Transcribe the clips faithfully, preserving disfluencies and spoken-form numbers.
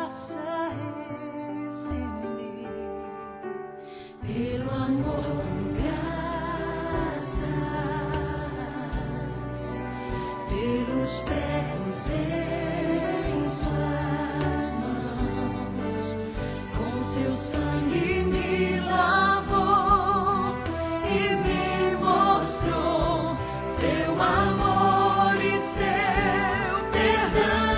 graça receber, pelo amor por graças, pelos pregos em suas mãos, com seu sangue me lavou e me mostrou seu amor e seu perdão.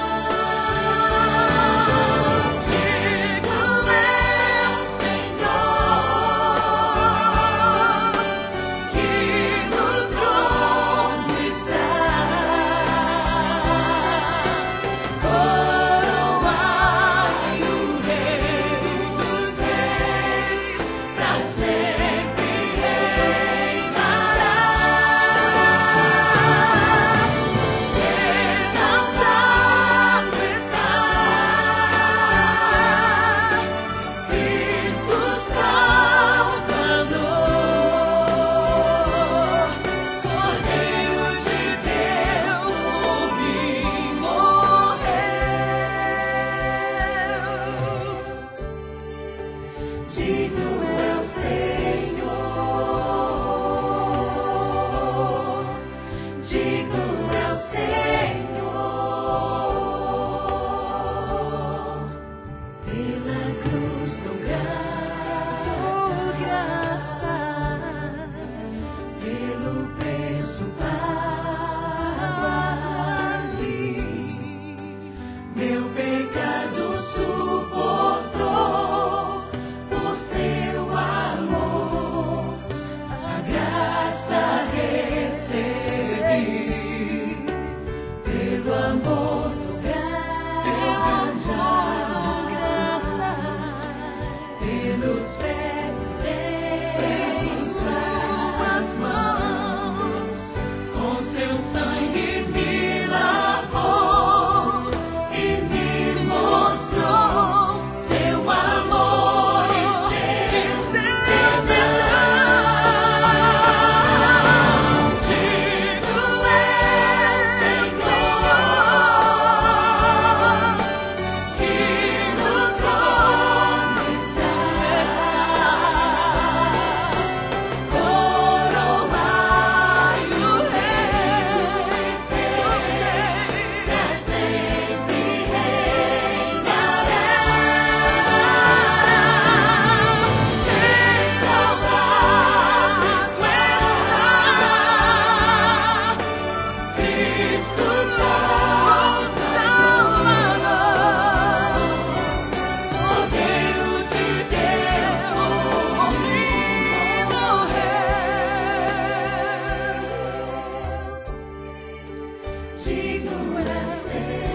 Digo eu, Senhor, que no trono está, coroai o Rei dos Reis, pra sempre reinará. Exaltado está Cristo Salvador, Cordeiro de Deus, por mim morreu. Digno é o Senhor, digno é o Senhor, pela cruz dou graças, pelo preço pago ali, meu pecado suportou por seu amor, a graça recebi, pelo amor do graças, pelos cegos em suas mãos, com seu sangue me lavou e me mostrou seu amor e seu perdão. Digo eu, Senhor, que no trono está, coroai o Rei dos Reis, pra sempre reinará. Exaltado está Cristo Salvador, Cordeiro de Deus, por mim morreu. Digno é o Senhor.